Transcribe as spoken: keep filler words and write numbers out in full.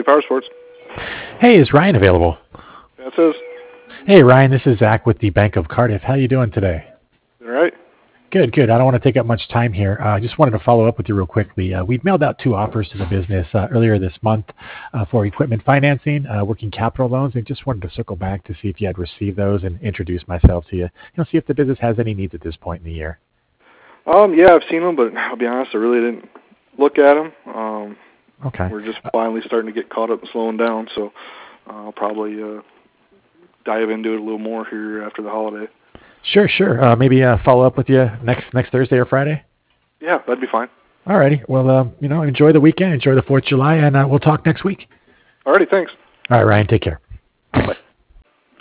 Lady Power Sports. Hey, is Ryan available? That says. Hey, Ryan, this is Zach with the Bank of Cardiff. How you doing today? All right. Good, good. I don't want to take up much time here. I uh, just wanted to follow up with you real quickly. Uh, we've mailed out two offers to the business uh, earlier this month uh, for equipment financing, uh, working capital loans, and just wanted to circle back to see if you had received those and introduce myself to you. You know, see if the business has any needs at this point in the year. Um, yeah, I've seen them, but I'll be honest, I really didn't look at them. Um, okay. We're just finally starting to get caught up and slowing down, so uh, I'll probably uh, dive into it a little more here after the holiday. Sure, sure. Uh, maybe uh, follow up with you next next Thursday or Friday? Yeah, that'd be fine. All righty. Well, um, you know, enjoy the weekend, enjoy the fourth of July, and uh, we'll talk next week. All righty, thanks. All right, Ryan, take care. Bye.